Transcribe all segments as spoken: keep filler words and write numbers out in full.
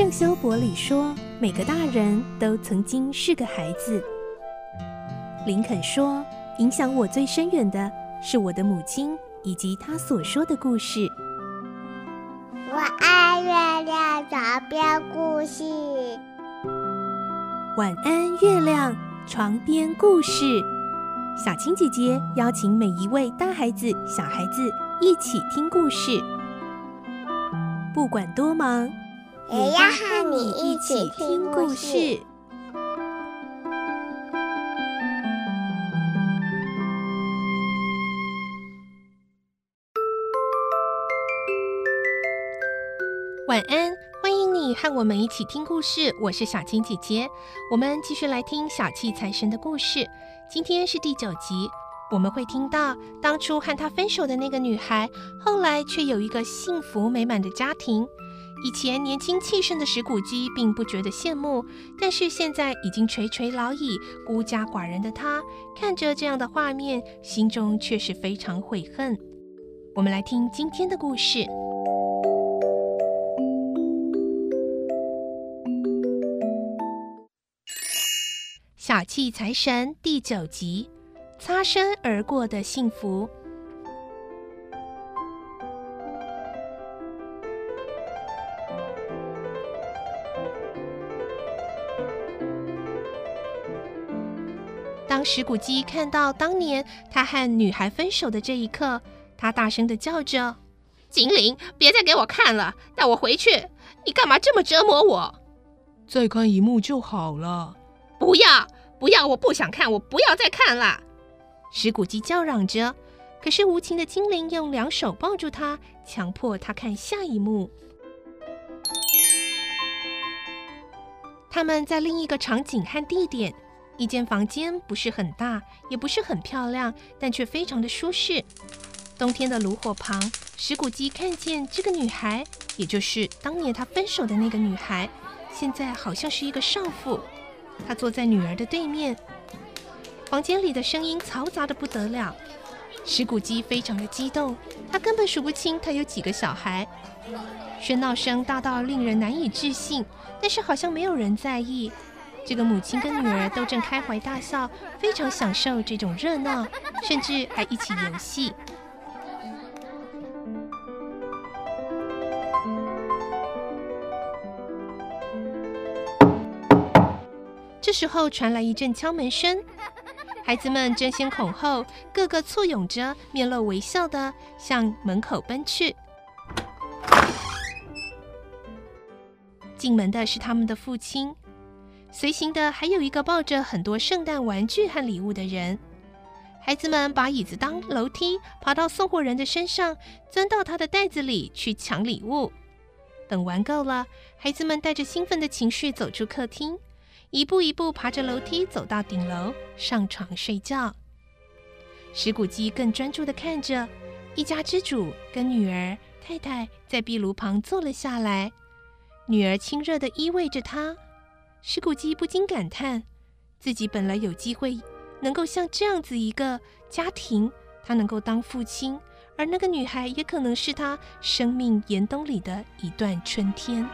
圣修伯里说，每个大人都曾经是个孩子。林肯说，影响我最深远的是我的母亲以及她所说的故事。 我爱月亮床边故事。 晚安，月亮床边故事。小青姐姐邀请每一位大孩子、小孩子一起听故事，不管多忙， 也要和你一起听故事。 晚安，欢迎你和我们一起听故事，我是小青姐姐。我们继续来听小气财神的故事，今天是第九集。我们会听到当初和他分手的那个女孩，后来却有一个幸福美满的家庭。以前年轻气盛的石谷鸡并不觉得羡慕，但是现在已经垂垂老矣、孤家寡人的他，看着这样的画面，心中却是非常悔恨。我们来听今天的故事。小气财神第九集，擦身而过的幸福。当石谷鸡看到当年他和女孩分手的这一刻，他大声地叫着：精灵，别再给我看了，带我回去！你干嘛这么折磨我？ 再看一幕就好了。 不要不要，我不想看，我不要再看了！石谷鸡叫嚷着，可是无情的精灵用两手抱住他，强迫他看下一幕。他们在另一个场景和地点，一间房间不是很大，也不是很漂亮，但却非常的舒适。冬天的炉火旁，石谷鸡看见这个女孩，也就是当年他分手的那个女孩，现在好像是一个少妇。她坐在女儿的对面，房间里的声音嘈杂的不得了。石谷鸡非常的激动，他根本数不清他有几个小孩，喧闹声大到令人难以置信，但是好像没有人在意。这个母亲跟女儿都正开怀大笑，非常享受这种热闹，甚至还一起游戏。这时候传来一阵敲门声，孩子们争先恐后，个个簇拥着，面露微笑的向门口奔去。进门的是他们的父亲，随行的还有一个抱着很多圣诞玩具和礼物的人。孩子们把椅子当楼梯，爬到送货人的身上，钻到他的袋子里去抢礼物。等玩够了，孩子们带着兴奋的情绪走出客厅，一步一步爬着楼梯走到顶楼，上床睡觉。石谷鸡更专注地看着一家之主跟女儿、太太在壁炉旁坐了下来，女儿亲热地依偎着他。石谷鸡不禁感叹，自己本来有机会能够像这样子一个家庭，他能够当父亲，而那个女孩也可能是他生命严冬里的一段春天。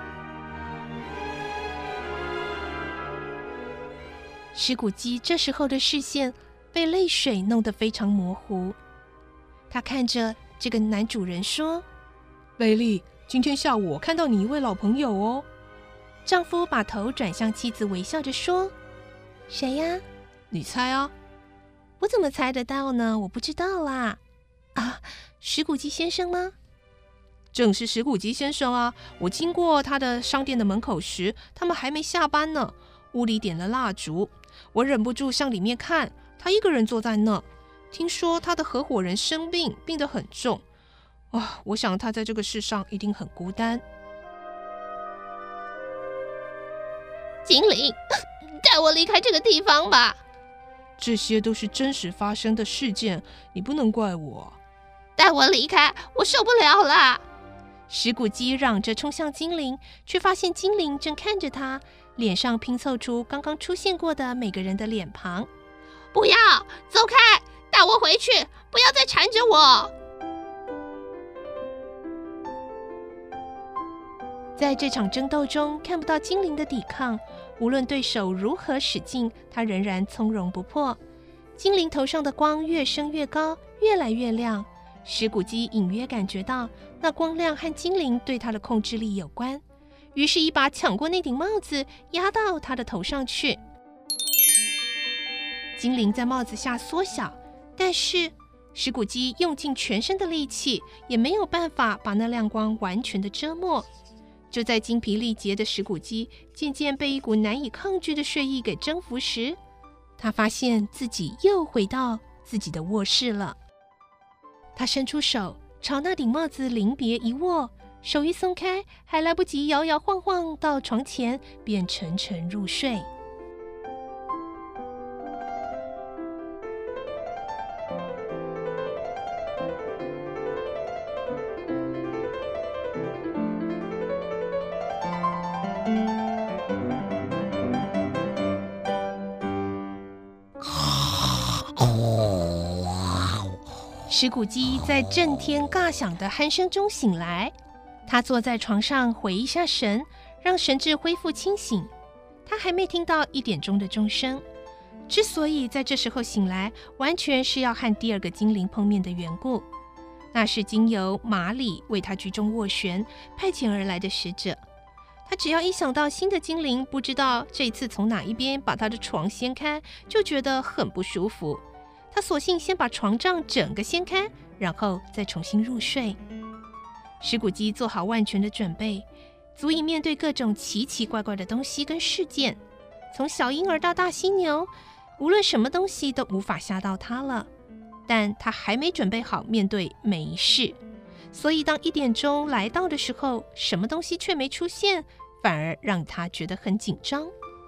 石谷鸡这时候的视线被泪水弄得非常模糊，他看着这个男主人说： 贝利，今天下午我看到你一位老朋友哦。 丈夫把头转向妻子，微笑着说：谁呀？ 你猜啊。 我怎么猜得到呢？我不知道啦。啊，石谷鸡先生吗？ 正是石谷鸡先生啊，我经过他的商店的门口时，他们还没下班呢，屋里点了蜡烛，我忍不住向里面看，他一个人坐在那。听说他的合伙人生病，病得很重啊，我想他在这个世上一定很孤单。 精灵，带我离开这个地方吧！ 这些都是真实发生的事件，你不能怪我。 带我离开，我受不了了！石谷鸡嚷着冲向精灵，却发现精灵正看着他，脸上拼凑出刚刚出现过的每个人的脸庞。不要，走开！带我回去！不要再缠着我！ 在这场争斗中，看不到精灵的抵抗，无论对手如何使劲，他仍然从容不迫。精灵头上的光越升越高，越来越亮。石骨鸡隐约感觉到那光亮和精灵对他的控制力有关，于是一把抢过那顶帽子，压到他的头上去。精灵在帽子下缩小，但是石骨鸡用尽全身的力气，也没有办法把那亮光完全的遮没。就在精疲力竭的石骨鸡渐渐被一股难以抗拒的睡意给征服时，他发现自己又回到自己的卧室了。他伸出手朝那顶帽子临别一握，手一松开，还来不及摇摇晃晃到床前，便沉沉入睡。石骨鸡在震天尬响的鼾声中醒来，他坐在床上回一下神，让神志恢复清醒。他还没听到一点钟的钟声，之所以在这时候醒来，完全是要和第二个精灵碰面的缘故。那是经由马里为他居中斡旋派遣而来的使者。他只要一想到新的精灵不知道这一次从哪一边把他的床掀开，就觉得很不舒服。他索性先把床帐整个掀开，然后再重新入睡。石骨鸡做好万全的准备，足以面对各种奇奇怪怪的东西跟事件。从小婴儿到大犀牛，无论什么东西都无法吓到他了。但他还没准备好面对没事，所以当一点钟来到的时候，什么东西却没出现，反而让他觉得很紧张。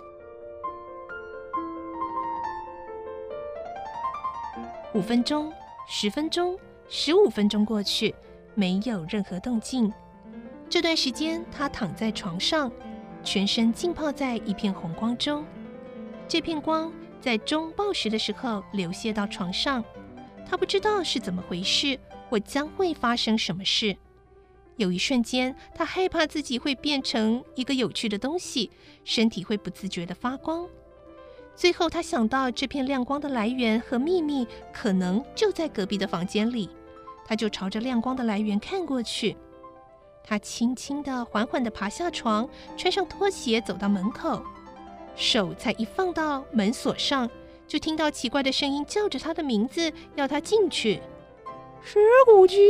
五分钟、十分钟、十五分钟过去，没有任何动静。这段时间，他躺在床上，全身浸泡在一片红光中。这片光在钟报时的时候流泻到床上，他不知道是怎么回事，或将会发生什么事。有一瞬间，他害怕自己会变成一个有趣的东西，身体会不自觉地发光。最后他想到这片亮光的来源和秘密可能就在隔壁的房间里，他就朝着亮光的来源看过去。他轻轻地缓缓地爬下床，穿上拖鞋走到门口，手才一放到门锁上，就听到奇怪的声音叫着他的名字，要他进去。石骨鸡！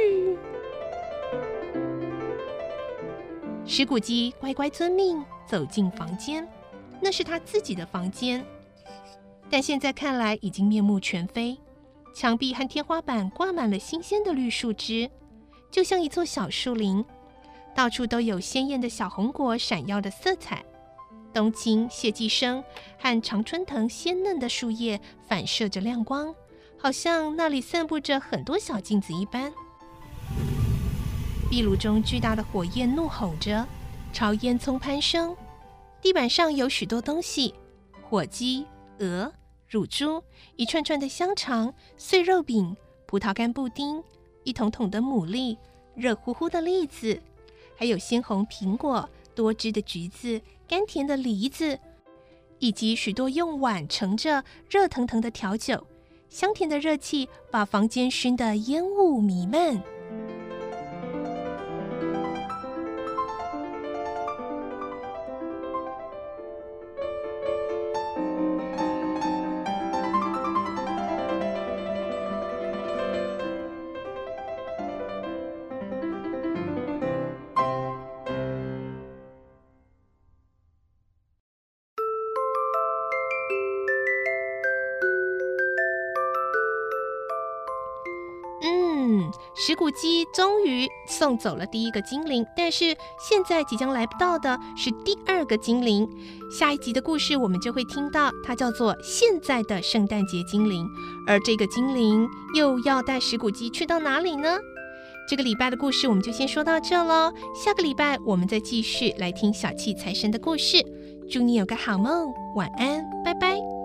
石骨鸡乖乖遵命，走进房间。那是他自己的房间，但现在看来已经面目全非。墙壁和天花板挂满了新鲜的绿树枝，就像一座小树林，到处都有鲜艳的小红果闪耀的色彩。冬青、谢寄生和常春藤鲜嫩的树叶反射着亮光，好像那里散布着很多小镜子一般。壁炉中巨大的火焰怒吼着，朝烟囱攀升。地板上有许多东西，火鸡、鹅、乳猪，一串串的香肠、碎肉饼、葡萄干布丁，一桶桶的牡蛎，热乎乎的栗子，还有鲜红苹果、多汁的橘子、甘甜的梨子，以及许多用碗盛着热腾腾的调酒。香甜的热气把房间熏得烟雾弥漫。石骨鸡终于送走了第一个精灵，但是现在即将来到的是第二个精灵。下一集的故事我们就会听到，它叫做现在的圣诞节精灵。而这个精灵又要带石骨鸡去到哪里呢？这个礼拜的故事我们就先说到这咯，下个礼拜我们再继续来听小气财神的故事。祝你有个好梦，晚安，拜拜。